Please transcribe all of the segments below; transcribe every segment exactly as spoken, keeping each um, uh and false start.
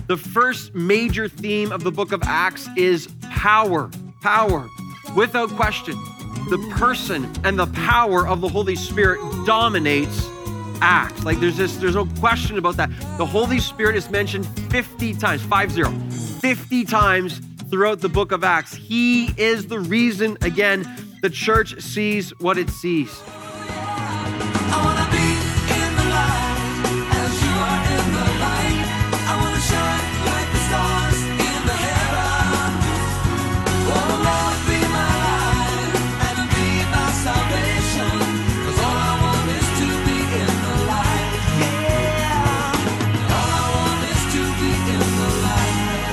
The first major theme of the book of Acts is power, power. Without question, the person and the power of the Holy Spirit dominates Acts. Like there's this, there's no question about that. The Holy Spirit is mentioned fifty times, five zero, fifty times throughout the book of Acts. He is the reason, again, the church sees what it sees. I wanna be in the light as you are in the light. I wanna shine like the stars in the heaven. Oh Lord, be my light and be my salvation. 'Cause all I want is to be in the light. Yeah. All I want is to be in the light.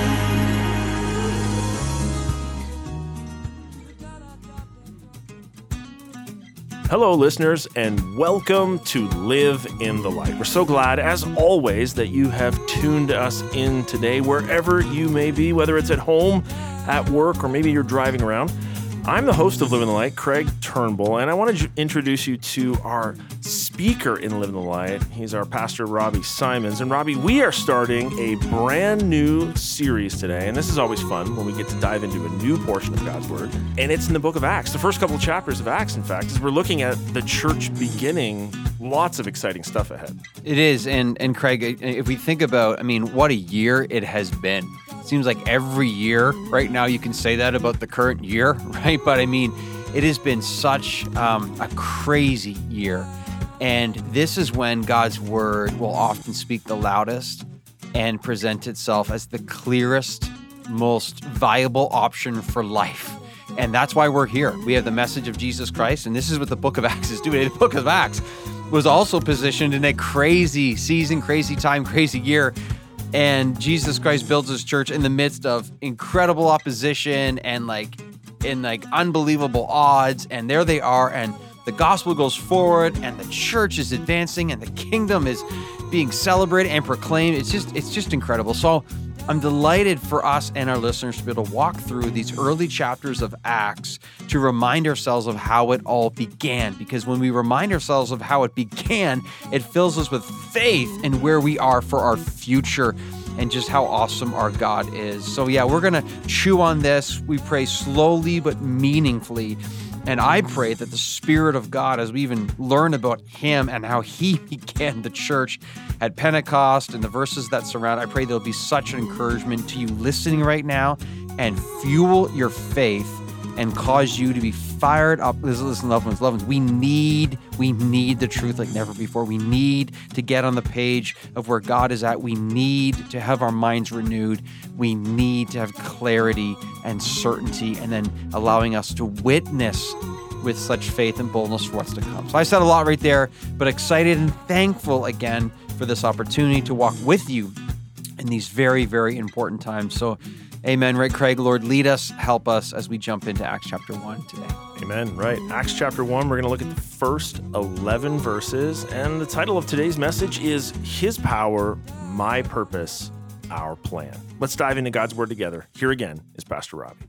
Hello, listeners, and welcome to Live in the Light. We're so glad, as always, that you have tuned us in today, wherever you may be, whether it's at home, at work, or maybe you're driving around. I'm the host of Live in the Light, Craig Turnbull, and I want to introduce you to our speaker in Live in the Light. He's our pastor, Robbie Simons. And Robbie, we are starting a brand new series today, and this is always fun when we get to dive into a new portion of God's Word, and it's in the book of Acts. The first couple of chapters of Acts, in fact, as we're looking at the church beginning. Lots of exciting stuff ahead. It is, and and Craig, if we think about, I mean, what a year it has been. It seems like every year right now you can say that about the current year, right? But I mean, it has been such um, a crazy year. And this is when God's word will often speak the loudest and present itself as the clearest, most viable option for life. And that's why we're here. We have the message of Jesus Christ, and this is what the book of Acts is doing. The book of Acts was also positioned in a crazy season, crazy time, crazy year. And Jesus Christ builds his church in the midst of incredible opposition and like in like unbelievable odds. And there they are. And the gospel goes forward and the church is advancing and the kingdom is being celebrated and proclaimed. It's just, it's just incredible. So I'm delighted for us and our listeners to be able to walk through these early chapters of Acts to remind ourselves of how it all began. Because when we remind ourselves of how it began, it fills us with faith in where we are for our future and just how awesome our God is. So yeah, we're going to chew on this. We pray slowly but meaningfully. And I pray that the Spirit of God, as we even learn about him and how he began the church at Pentecost and the verses that surround, I pray there'll be such an encouragement to you listening right now and fuel your faith and cause you to be fired up. Listen, listen, loved ones, loved ones, we need, we need the truth like never before. We need to get on the page of where God is at. We need to have our minds renewed. We need to have clarity and certainty, and then allowing us to witness with such faith and boldness for what's to come. So I said a lot right there, but excited and thankful again for this opportunity to walk with you in these very, very important times. So amen, right, Craig? Lord, lead us, help us as we jump into Acts chapter one today. Amen. Right. Acts chapter one, we're going to look at the first eleven verses. And the title of today's message is His Power, My Purpose, Our Plan. Let's dive into God's Word together. Here again is Pastor Robbie.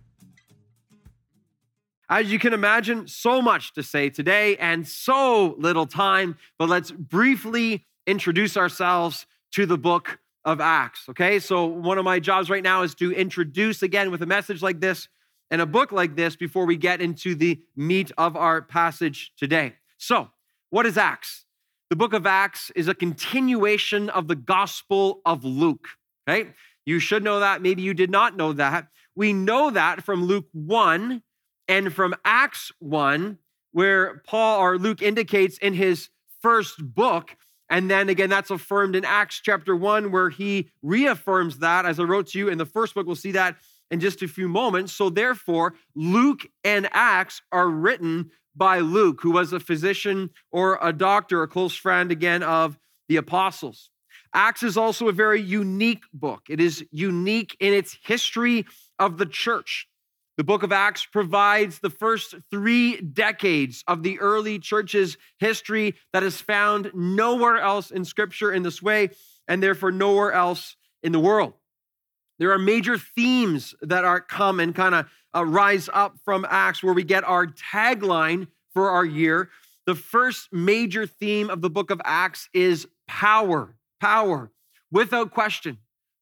As you can imagine, so much to say today and so little time, but let's briefly introduce ourselves to the book of Acts, okay? So one of my jobs right now is to introduce again with a message like this and a book like this before we get into the meat of our passage today. So what is Acts? The book of Acts is a continuation of the Gospel of Luke, okay? You should know that. Maybe you did not know that. We know that from Luke one and from Acts one, where Paul or Luke indicates in his first book. And then again, that's affirmed in Acts chapter one, where he reaffirms that. As I wrote to you in the first book, we'll see that in just a few moments. So therefore, Luke and Acts are written by Luke, who was a physician or a doctor, a close friend again of the apostles. Acts is also a very unique book. It is unique in its history of the church. The book of Acts provides the first three decades of the early church's history that is found nowhere else in Scripture in this way, and therefore nowhere else in the world. There are major themes that are come and kind of uh, rise up from Acts, where we get our tagline for our year. The first major theme of the book of Acts is power, power, without question.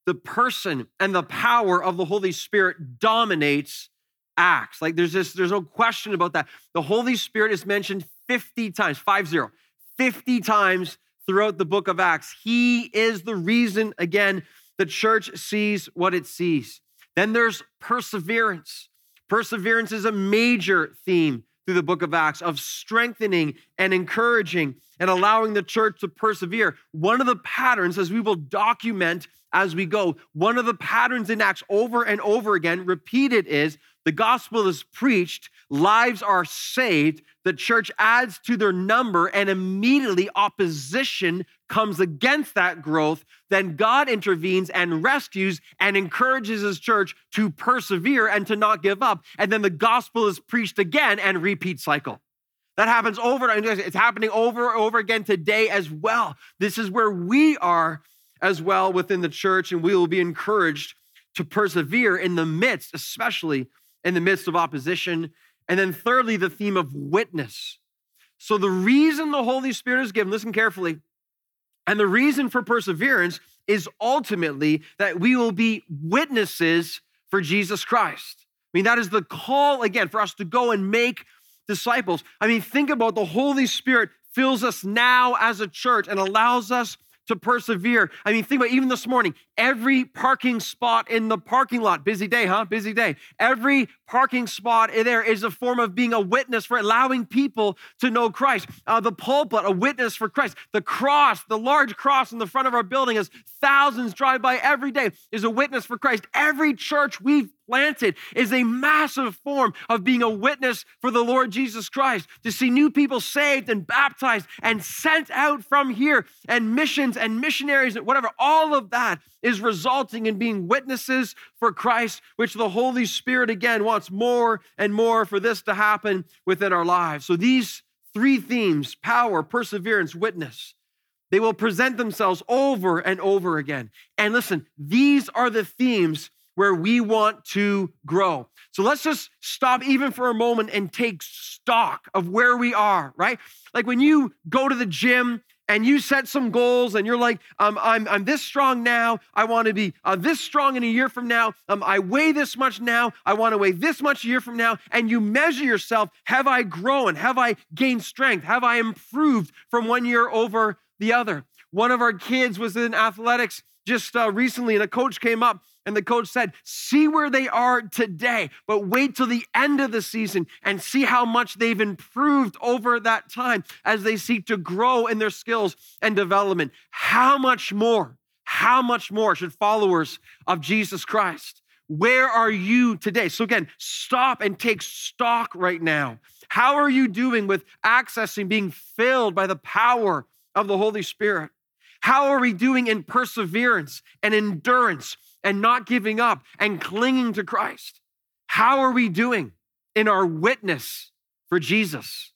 the person and the power of the Holy Spirit dominates Acts. Like there's this, there's no question about that. The Holy Spirit is mentioned fifty times, five zero, fifty times throughout the book of Acts. He is the reason, again, the church sees what it sees. Then there's perseverance. Perseverance is a major theme through the book of Acts of strengthening and encouraging and allowing the church to persevere. One of the patterns, as we will document as we go, one of the patterns in Acts over and over again, repeated, is the gospel is preached, lives are saved, the church adds to their number, and immediately opposition comes against that growth. Then God intervenes and rescues and encourages his church to persevere and to not give up. And then the gospel is preached again and repeat cycle. That happens over and over. It's happening over and over again today as well. This is where we are as well within the church, and we will be encouraged to persevere in the midst, especially in the midst of opposition. And then thirdly, the theme of witness. So the reason the Holy Spirit is given, listen carefully, and the reason for perseverance is ultimately that we will be witnesses for Jesus Christ. I mean, that is the call, again, for us to go and make disciples. I mean, think about the Holy Spirit fills us now as a church and allows us to persevere. I mean, think about even this morning, every parking spot in the parking lot, busy day, huh? Busy day. Every parking spot there is a form of being a witness for allowing people to know Christ. Uh, the pulpit, a witness for Christ. The cross, the large cross in the front of our building as thousands drive by every day, is a witness for Christ. Every church we've planted is a massive form of being a witness for the Lord Jesus Christ. To see new people saved and baptized and sent out from here, and missions and missionaries and whatever, all of that is resulting in being witnesses for Christ, which the Holy Spirit, again, wants more and more for this to happen within our lives. So these three themes, power, perseverance, witness, they will present themselves over and over again. And listen, these are the themes where we want to grow. So let's just stop even for a moment and take stock of where we are, right? Like when you go to the gym and you set some goals and you're like, um, I'm, I'm this strong now. I want to be uh, this strong in a year from now. Um, I weigh this much now. I want to weigh this much a year from now. And you measure yourself. Have I grown? Have I gained strength? Have I improved from one year over the other? One of our kids was in athletics just uh, recently, and a coach came up and the coach said, see where they are today, but wait till the end of the season and see how much they've improved over that time as they seek to grow in their skills and development. How much more, how much more should followers of Jesus Christ? Where are you today? So again, stop and take stock right now. How are you doing with accessing, being filled by the power of the Holy Spirit? How are we doing in perseverance and endurance and not giving up and clinging to Christ? How are we doing in our witness for Jesus?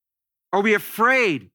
Are we afraid?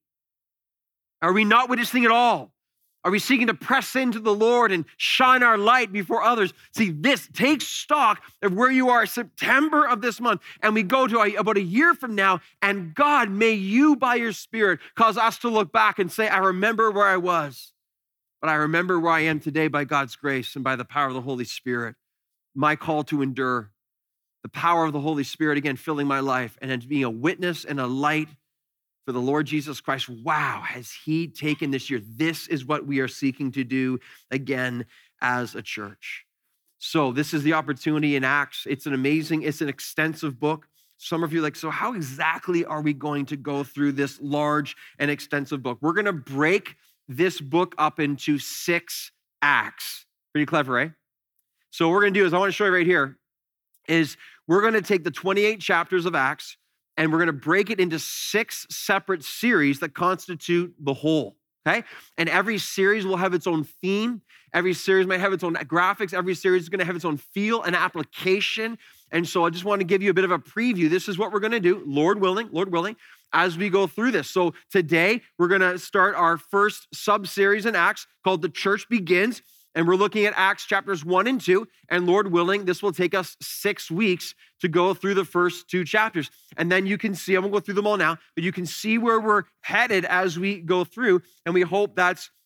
Are we not witnessing at all? Are we seeking to press into the Lord and shine our light before others? See, this takes stock of where you are September of this month, and we go to a, about a year from now, and God, may you by your Spirit cause us to look back and say, I remember where I was, but I remember where I am today by God's grace and by the power of the Holy Spirit. My call to endure, the power of the Holy Spirit, again, filling my life, and then being a witness and a light for the Lord Jesus Christ. Wow, has he taken this year? This is what we are seeking to do again as a church. So this is the opportunity in Acts. It's an amazing, it's an extensive book. Some of you are like, so how exactly are we going to go through this large and extensive book? We're going to break this book up into six acts. Pretty clever, eh? So what we're going to do is, I want to show you right here, is we're going to take the twenty-eight chapters of Acts, and we're going to break it into six separate series that constitute the whole, okay? And every series will have its own theme. Every series might have its own graphics. Every series is going to have its own feel and application. And so I just want to give you a bit of a preview. This is what we're going to do, Lord willing, Lord willing, as we go through this. So today, we're going to start our first sub-series in Acts called The Church Begins. And we're looking at Acts chapters one and two. And Lord willing, this will take us six weeks to go through the first two chapters. And then you can see, I won't go through them all now, but you can see where we're headed as we go through. And we hope that's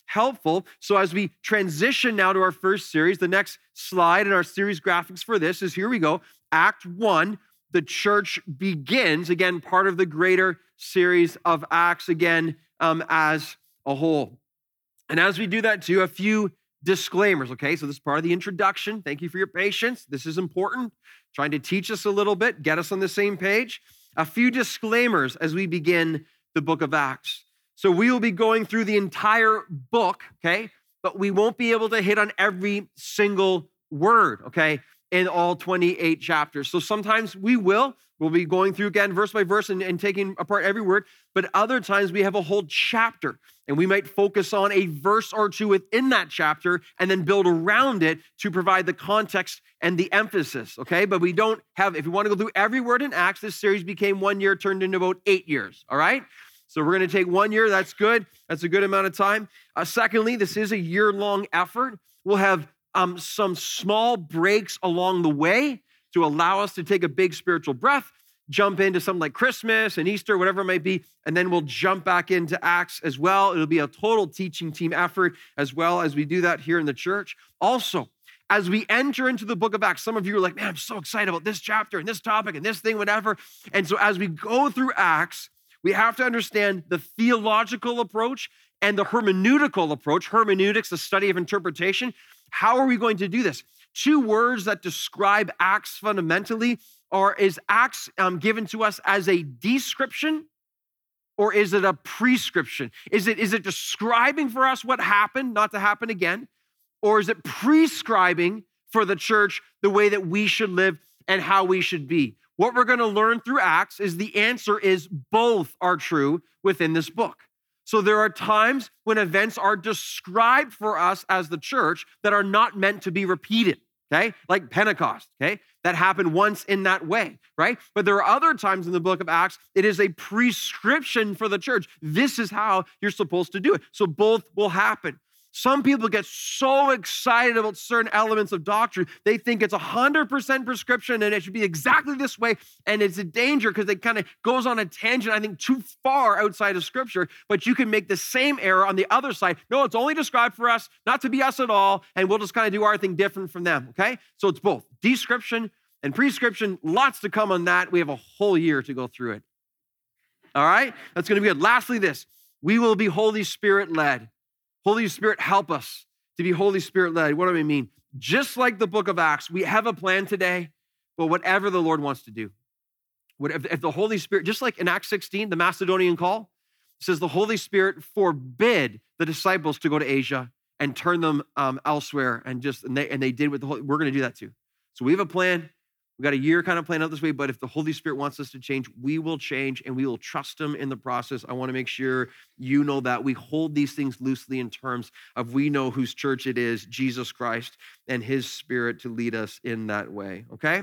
helpful. So as we transition now to our first series, the next slide in our series graphics for this is, here we go, Act one, the church begins, again, part of the greater series of Acts, again, um, as a whole. And as we do that too, a few disclaimers, okay? So this is part of the introduction. Thank you for your patience. This is important. Trying to teach us a little bit, get us on the same page. A few disclaimers as we begin the book of Acts. So we will be going through the entire book, okay? But we won't be able to hit on every single word, okay, in all twenty-eight chapters. So sometimes we will. We'll be going through again verse by verse and, and taking apart every word. But other times we have a whole chapter, and we might focus on a verse or two within that chapter and then build around it to provide the context and the emphasis, okay? But we don't have, if you want to go through every word in Acts, this series became one year, turned into about eight years, all right? So we're going to take one year. That's good. That's a good amount of time. Uh, secondly, this is a year-long effort. We'll have um, some small breaks along the way to allow us to take a big spiritual breath, jump into something like Christmas and Easter, whatever it might be, and then we'll jump back into Acts as well. It'll be a total teaching team effort as well as we do that here in the church. Also, as we enter into the book of Acts, some of you are like, man, I'm so excited about this chapter and this topic and this thing, whatever. And so as we go through Acts, we have to understand the theological approach and the hermeneutical approach. Hermeneutics, the study of interpretation. How are we going to do this? Two words that describe Acts fundamentally are, is Acts um, given to us as a description, or is it a prescription? Is it, is it describing for us what happened, not to happen again? Or is it prescribing for the church the way that we should live and how we should be? What we're going to learn through Acts is the answer is both are true within this book. So there are times when events are described for us as the church that are not meant to be repeated, okay? Like Pentecost, okay? That happened once in that way, right? But there are other times in the book of Acts, it is a prescription for the church. This is how you're supposed to do it. So both will happen. Some people get so excited about certain elements of doctrine, they think it's one hundred percent prescription and it should be exactly this way. And it's a danger because it kind of goes on a tangent, I think, too far outside of Scripture. But you can make the same error on the other side. No, it's only described for us, not to be us at all, and we'll just kind of do our thing different from them, okay? So it's both description and prescription. Lots to come on that. We have a whole year to go through it. All right? That's going to be good. Lastly, this. We will be Holy Spirit-led. Holy Spirit, help us to be Holy Spirit-led. What do I mean? Just like the book of Acts, we have a plan today, but whatever the Lord wants to do. What if, if the Holy Spirit, just like in Acts sixteen, the Macedonian call, it says the Holy Spirit forbid the disciples to go to Asia and turn them um, elsewhere, and just and they and they did with the Holy. We're going to do that too. So we have a plan. We got a year kind of planned out this way, but if the Holy Spirit wants us to change, we will change, and we will trust him in the process. I want to make sure you know that we hold these things loosely in terms of we know whose church it is, Jesus Christ, and his Spirit to lead us in that way, okay?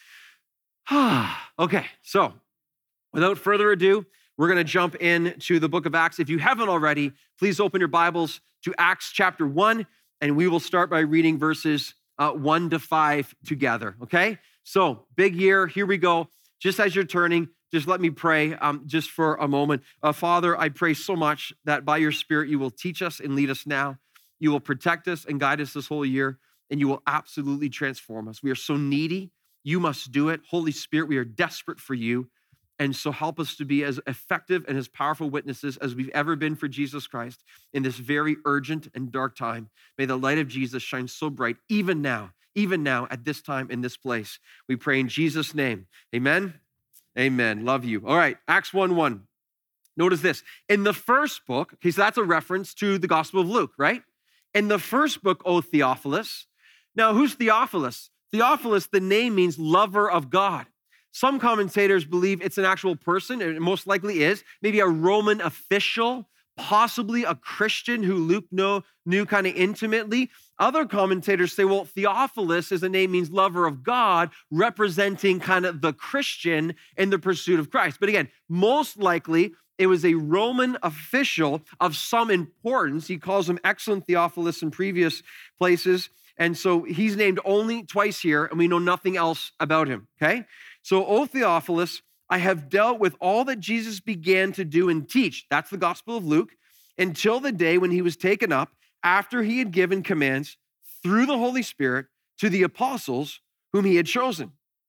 Okay, so without further ado, we're going to jump into the book of Acts. If you haven't already, please open your Bibles to Acts chapter one, and we will start by reading verses uh, one to five together, okay? So, big year, here we go. Just as you're turning, just let me pray um, just for a moment. Uh, Father, I pray so much that by your Spirit, you will teach us and lead us now. You will protect us and guide us this whole year, and you will absolutely transform us. We are so needy. You must do it. Holy Spirit, we are desperate for you. And so help us to be as effective and as powerful witnesses as we've ever been for Jesus Christ in this very urgent and dark time. May the light of Jesus shine so bright, even now, even now at this time in this place. We pray in Jesus' name. Amen. Amen. Love you. All right, Acts one one. Notice this. In the first book, okay, so that's a reference to the Gospel of Luke, right? In the first book, O Theophilus. Now, who's Theophilus? Theophilus, the name means lover of God. Some commentators believe it's an actual person, and it most likely is, maybe a Roman official, possibly a Christian who Luke know, knew kind of intimately. Other commentators say, well, Theophilus as a name means lover of God, representing kind of the Christian in the pursuit of Christ. But again, most likely it was a Roman official of some importance. He calls him Excellent Theophilus in previous places. And so he's named only twice here, and we know nothing else about him, okay? So, O Theophilus, I have dealt with all that Jesus began to do and teach. That's the Gospel of Luke, until the day when he was taken up after he had given commands through the Holy Spirit to the apostles whom he had chosen.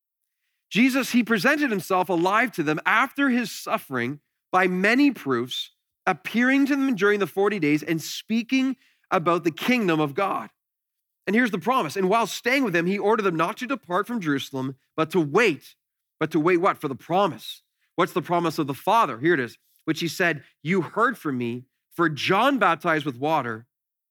Jesus, he presented himself alive to them after his suffering by many proofs, appearing to them during the forty days and speaking about the kingdom of God. And here's the promise. And while staying with them, he ordered them not to depart from Jerusalem, but to wait. But to wait what? For the promise. What's the promise of the Father? Here it is, which he said, you heard from me, for John baptized with water,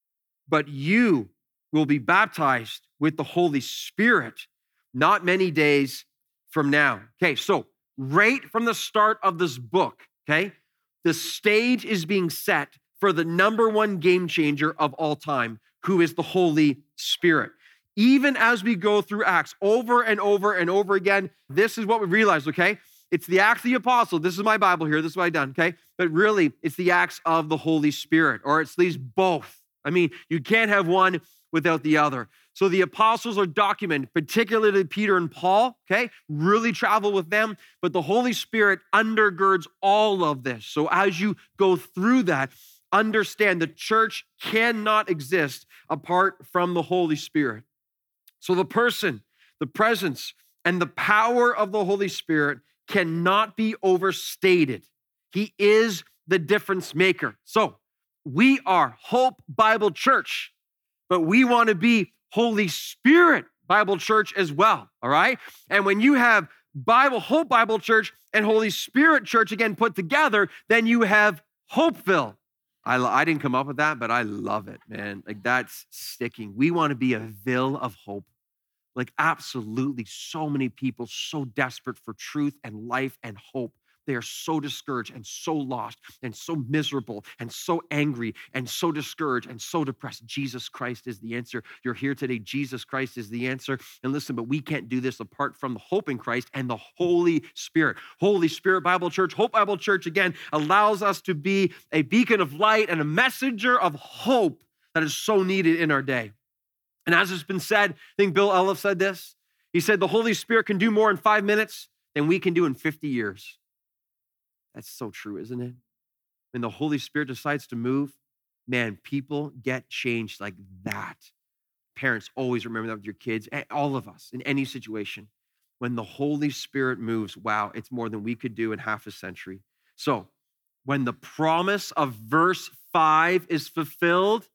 but you will be baptized with the Holy Spirit not many days from now. Okay, so right from the start of this book, okay, the stage is being set for the number one game changer of all time, who is the Holy Spirit. Even as we go through Acts over and over and over again, this is what we realize, okay? It's the Acts of the Apostle. This is my Bible here. This is what I've done, okay? But really, it's the Acts of the Holy Spirit, or it's these both. I mean, you can't have one without the other. So the apostles are documented, particularly Peter and Paul, okay? Really travel with them, but the Holy Spirit undergirds all of this. So as you go through that, understand the church cannot exist apart from the Holy Spirit. So the person, the presence, and the power of the Holy Spirit cannot be overstated. He is the difference maker. So we are Hope Bible Church, but we want to be Holy Spirit Bible Church as well, all right? And when you have Bible, Hope Bible Church and Holy Spirit Church again put together, then you have Hopeville. I, I didn't come up with that, but I love it, man. Like that's sticking. We want to be a ville of hope. Like absolutely so many people so desperate for truth and life and hope. They are so discouraged and so lost and so miserable and so angry and so discouraged and so depressed. Jesus Christ is the answer. You're here today. Jesus Christ is the answer. And listen, but we can't do this apart from the hope in Christ and the Holy Spirit. Holy Spirit Bible Church, Hope Bible Church, again, allows us to be a beacon of light and a messenger of hope that is so needed in our day. And as it's been said, I think Bill Elliff said this. He said, the Holy Spirit can do more in five minutes than we can do in fifty years. That's so true, isn't it? When the Holy Spirit decides to move, man, people get changed like that. Parents, always remember that with your kids, all of us in any situation. When the Holy Spirit moves, wow, it's more than we could do in half a century. So when the promise of verse five is fulfilled,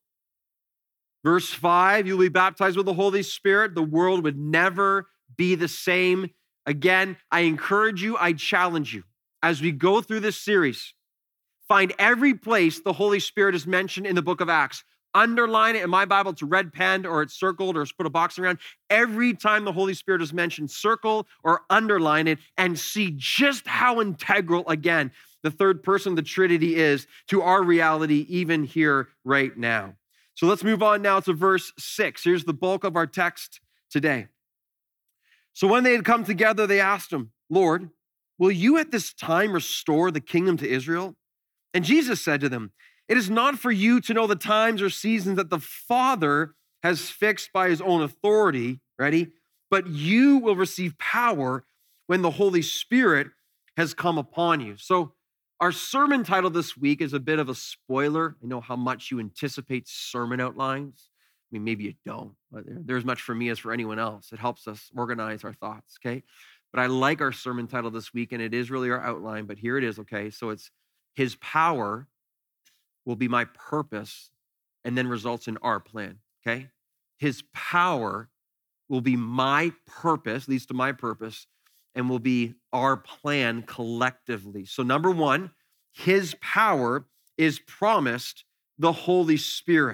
verse five, you'll be baptized with the Holy Spirit. The world would never be the same again. I encourage you, I challenge you. As we go through this series, find every place the Holy Spirit is mentioned in the book of Acts. Underline it in my Bible. It's red penned or it's circled or put a box around. Every time the Holy Spirit is mentioned, circle or underline it and see just how integral, again, the third person of the Trinity is to our reality even here right now. So let's move on now to verse six. Here's the bulk of our text today. So when they had come together, they asked him, Lord, will you at this time restore the kingdom to Israel? And Jesus said to them, it is not for you to know the times or seasons that the Father has fixed by his own authority, ready? But you will receive power when the Holy Spirit has come upon you. So our sermon title this week is a bit of a spoiler. I know how much you anticipate sermon outlines. I mean, maybe you don't, but they're as much for me as for anyone else. It helps us organize our thoughts, okay? But I like our sermon title this week, and it is really our outline, but here it is, okay? So it's his power will be my purpose and then results in our plan, okay? His power will be my purpose, leads to my purpose, and will be our plan collectively. So number one, his power is promised the Holy Spirit.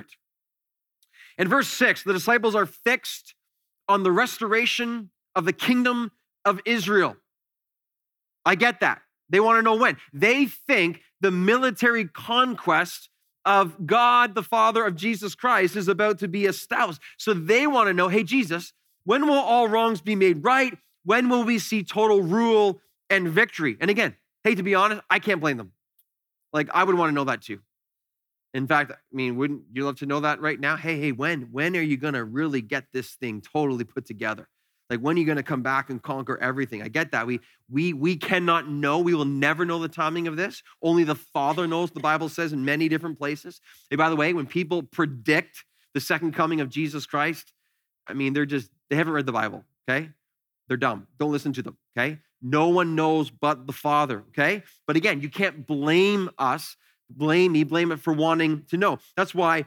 In verse six, the disciples are fixed on the restoration of the kingdom of Israel. I get that. They want to know when. They think the military conquest of God, the Father of Jesus Christ, is about to be established. So they want to know, hey, Jesus, when will all wrongs be made right? When will we see total rule and victory? And again, hey, to be honest, I can't blame them. Like, I would want to know that too. In fact, I mean, wouldn't you love to know that right now? Hey, hey, when? When are you going to really get this thing totally put together? Like, when are you going to come back and conquer everything? I get that. We, we, we cannot know. We will never know the timing of this. Only the Father knows, the Bible says in many different places. Hey, by the way, when people predict the second coming of Jesus Christ, I mean, they're just, they haven't read the Bible, okay? They're dumb. Don't listen to them, okay? No one knows but the Father, okay? But again, you can't blame us, blame me, blame it for wanting to know. That's why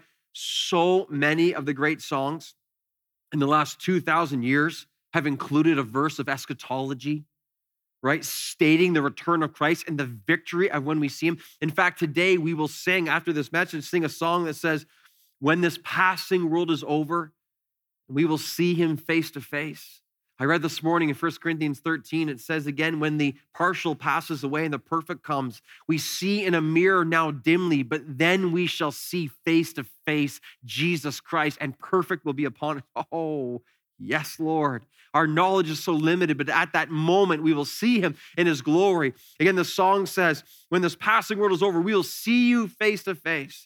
so many of the great songs in the last two thousand years have included a verse of eschatology, right? Stating the return of Christ and the victory of when we see him. In fact, today we will sing, after this message, sing a song that says, when this passing world is over, we will see him face to face. I read this morning in First Corinthians thirteen, it says again, when the partial passes away and the perfect comes, we see in a mirror now dimly, but then we shall see face to face Jesus Christ, and perfect will be upon it. Oh, yes, Lord. Our knowledge is so limited, but at that moment, we will see him in his glory. Again, the song says, when this passing world is over, we will see you face to face,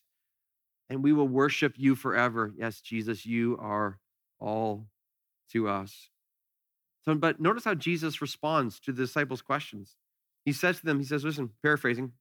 and we will worship you forever. Yes, Jesus, you are all to us. So, but notice how Jesus responds to the disciples' questions. He says to them, he says, listen, paraphrasing,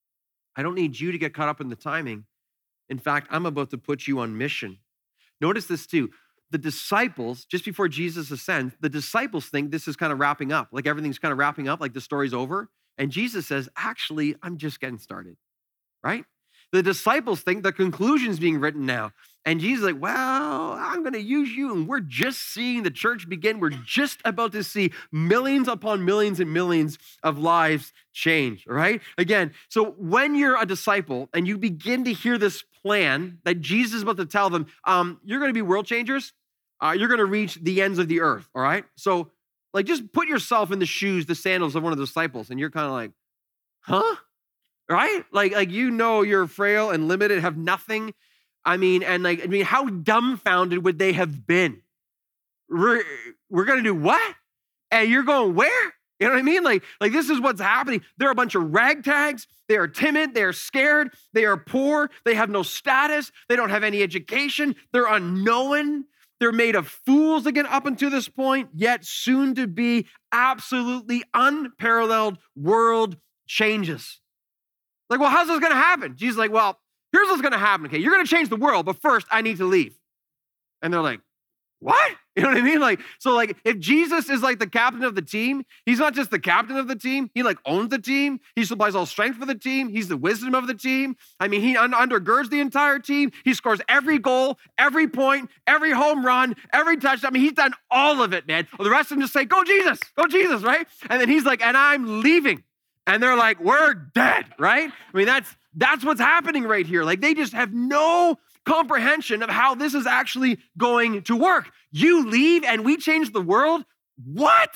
I don't need you to get caught up in the timing. In fact, I'm about to put you on mission. Notice this too. The disciples, just before Jesus ascends, the disciples think this is kind of wrapping up, like everything's kind of wrapping up, like the story's over. And Jesus says, actually, I'm just getting started, right? The disciples think the conclusion's being written now. And Jesus is like, well, I'm going to use you. And we're just seeing the church begin. We're just about to see millions upon millions and millions of lives change, all right? Again, so when you're a disciple and you begin to hear this plan that Jesus is about to tell them, um, you're going to be world changers. Uh, you're going to reach the ends of the earth, all right? So like, just put yourself in the shoes, the sandals of one of the disciples. And you're kind of like, huh? Right? Like, like, you know, you're frail and limited, have nothing. I mean, and like, I mean, how dumbfounded would they have been? We're, we're going to do what? And you're going where? You know what I mean? Like, like this is what's happening. They're a bunch of ragtags. They are timid. They are scared. They are poor. They have no status. They don't have any education. They're unknown. They're made of fools again up until this point, yet soon to be absolutely unparalleled world changes. Like, well, how's this going to happen? Jesus is like, well, here's what's going to happen. Okay, you're going to change the world, but first I need to leave. And they're like, what? You know what I mean? Like, so like if Jesus is like the captain of the team, he's not just the captain of the team. He like owns the team. He supplies all strength for the team. He's the wisdom of the team. I mean, he un- undergirds the entire team. He scores every goal, every point, every home run, every touchdown. I mean, he's done all of it, man. The rest of them just say, go Jesus, go Jesus, right? And then he's like, and I'm leaving. And they're like, we're dead, right? I mean, that's that's what's happening right here. Like, they just have no comprehension of how this is actually going to work. You leave and we change the world? What?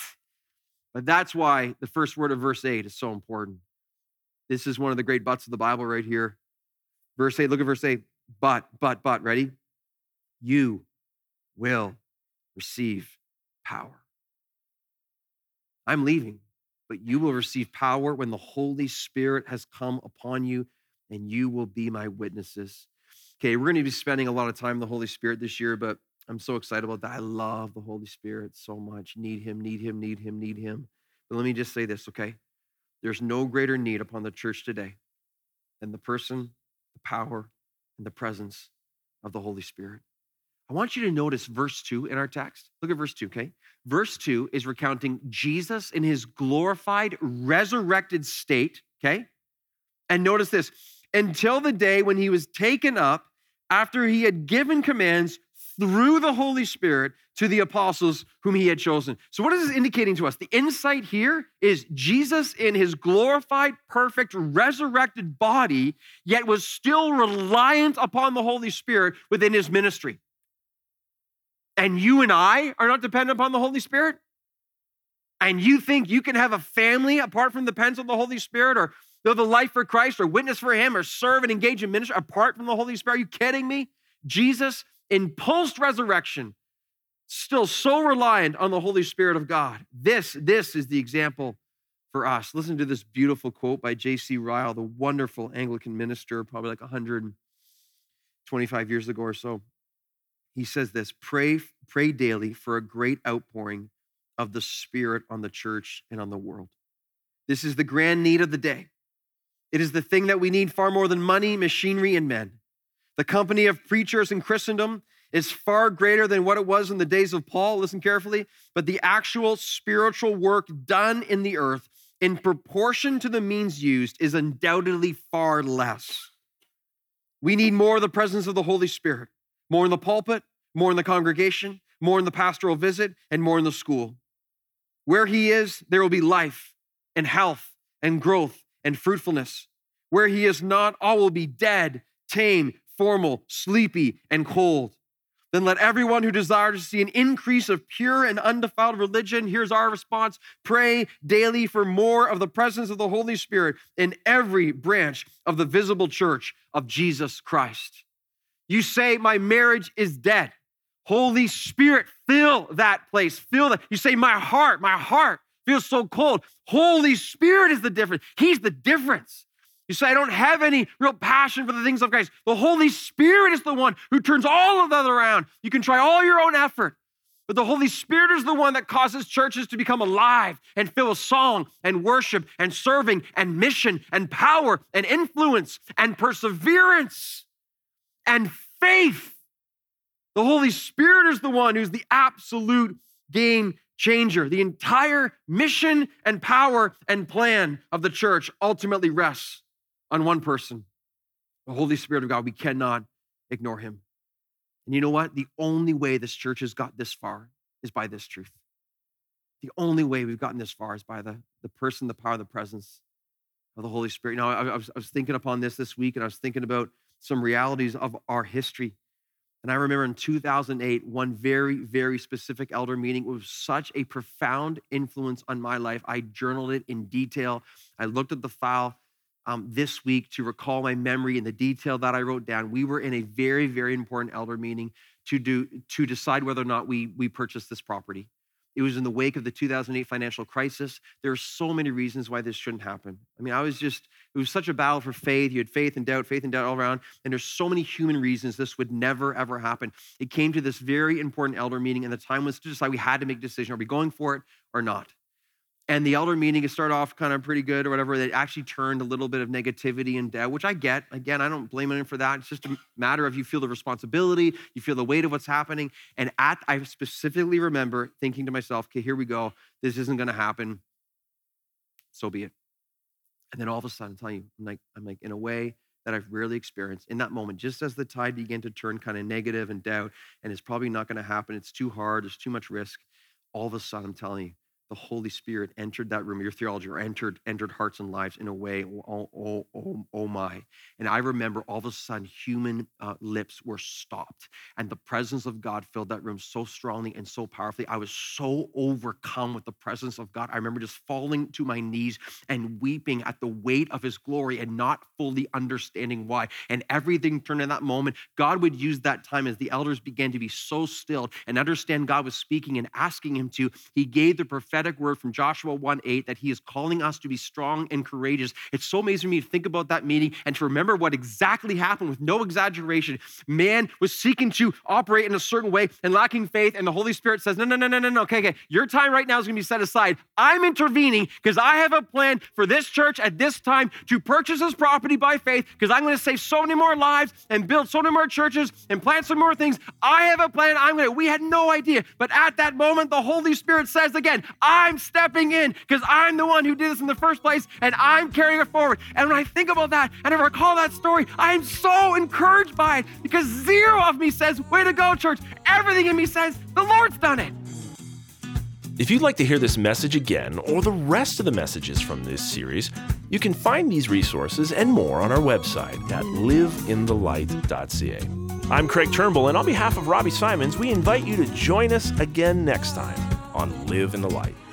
But that's why the first word of verse eight is so important. This is one of the great buts of the Bible right here. Verse eight, look at verse eight. But, but, but, ready? You will receive power. I'm leaving, but you will receive power when the Holy Spirit has come upon you, and you will be my witnesses. Okay, we're going to be spending a lot of time in the Holy Spirit this year, but I'm so excited about that. I love the Holy Spirit so much. Need him, need him, need him, need him. But let me just say this, okay? There's no greater need upon the church today than the person, the power, and the presence of the Holy Spirit. I want you to notice verse two in our text. Look at verse two, okay? Verse two is recounting Jesus in his glorified, resurrected state, okay? And notice this, until the day when he was taken up after he had given commands through the Holy Spirit to the apostles whom he had chosen. So what is this indicating to us? The insight here is Jesus in his glorified, perfect, resurrected body, yet was still reliant upon the Holy Spirit within his ministry. And you and I are not dependent upon the Holy Spirit? And you think you can have a family apart from the dependence of the Holy Spirit, or live a life for Christ, or witness for him, or serve and engage in ministry apart from the Holy Spirit? Are you kidding me? Jesus, in post-resurrection, still so reliant on the Holy Spirit of God. This, this is the example for us. Listen to this beautiful quote by J C Ryle, the wonderful Anglican minister, probably like one hundred twenty-five years ago or so. He says this, pray, pray daily for a great outpouring of the Spirit on the church and on the world. This is the grand need of the day. It is the thing that we need far more than money, machinery, and men. The company of preachers in Christendom is far greater than what it was in the days of Paul, listen carefully, but the actual spiritual work done in the earth in proportion to the means used is undoubtedly far less. We need more of the presence of the Holy Spirit, more in the pulpit, more in the congregation, more in the pastoral visit, and more in the school. Where he is, there will be life and health and growth and fruitfulness. Where he is not, all will be dead, tame, formal, sleepy, and cold. Then let everyone who desires to see an increase of pure and undefiled religion, here's our response, pray daily for more of the presence of the Holy Spirit in every branch of the visible church of Jesus Christ. You say, my marriage is dead. Holy Spirit, fill that place, fill that. You say, my heart, my heart feels so cold. Holy Spirit is the difference. He's the difference. You say, I don't have any real passion for the things of Christ. The Holy Spirit is the one who turns all of that around. You can try all your own effort, but the Holy Spirit is the one that causes churches to become alive and fill with song and worship and serving and mission and power and influence and perseverance and faith. The Holy Spirit is the one who's the absolute game changer. The entire mission and power and plan of the church ultimately rests on one person, the Holy Spirit of God. We cannot ignore him. And you know what? The only way this church has got this far is by this truth. The only way we've gotten this far is by the, the person, the power, the presence of the Holy Spirit. Now, I, I, was, I was thinking upon this this week, and I was thinking about some realities of our history. And I remember in two thousand eight, one very, very specific elder meeting was such a profound influence on my life. I journaled it in detail. I looked at the file um, this week to recall my memory and the detail that I wrote down. We were in a very, very important elder meeting to do to decide whether or not we, we purchased this property. It was in the wake of the two thousand eight financial crisis. There are so many reasons why this shouldn't happen. I mean, I was just, it was such a battle for faith. You had faith and doubt, faith and doubt all around. And there's so many human reasons this would never, ever happen. It came to this very important elder meeting, and the time was to decide we had to make a decision. Are we going for it or not? And the elder meeting, it started off kind of pretty good or whatever. It actually turned a little bit of negativity and doubt, which I get. Again, I don't blame anyone for that. It's just a matter of you feel the responsibility, you feel the weight of what's happening. And at, I specifically remember thinking to myself, okay, here we go. This isn't going to happen. So be it. And then all of a sudden, I'm telling you, I'm like, I'm like in a way that I've rarely experienced in that moment, just as the tide began to turn kind of negative and doubt, and it's probably not going to happen. It's too hard. There's too much risk. All of a sudden, I'm telling you, the Holy Spirit entered that room, your theology, or entered, entered hearts and lives in a way, oh, oh, oh, oh my. And I remember all of a sudden human uh, lips were stopped, and the presence of God filled that room so strongly and so powerfully. I was so overcome with the presence of God. I remember just falling to my knees and weeping at the weight of his glory and not fully understanding why. And everything turned in that moment. God would use that time as the elders began to be so stilled and understand God was speaking and asking him to. He gave the prophetic word from Joshua one eight that he is calling us to be strong and courageous. It's so amazing to me to think about that meeting and to remember what exactly happened with no exaggeration. Man was seeking to operate in a certain way and lacking faith, and the Holy Spirit says, no, no, no, no, no, no, okay, okay, your time right now is going to be set aside. I'm intervening because I have a plan for this church at this time to purchase this property by faith, because I'm going to save so many more lives and build so many more churches and plant some more things. I have a plan. I'm going to, we had no idea. But at that moment, the Holy Spirit says again, I'm stepping in because I'm the one who did this in the first place, and I'm carrying it forward. And when I think about that and I recall that story, I'm so encouraged by it, because zero of me says, way to go, church. Everything in me says, the Lord's done it. If you'd like to hear this message again, or the rest of the messages from this series, you can find these resources and more on our website at live in the light dot c a. I'm Craig Turnbull, and on behalf of Robbie Simons, we invite you to join us again next time on Live in the Light.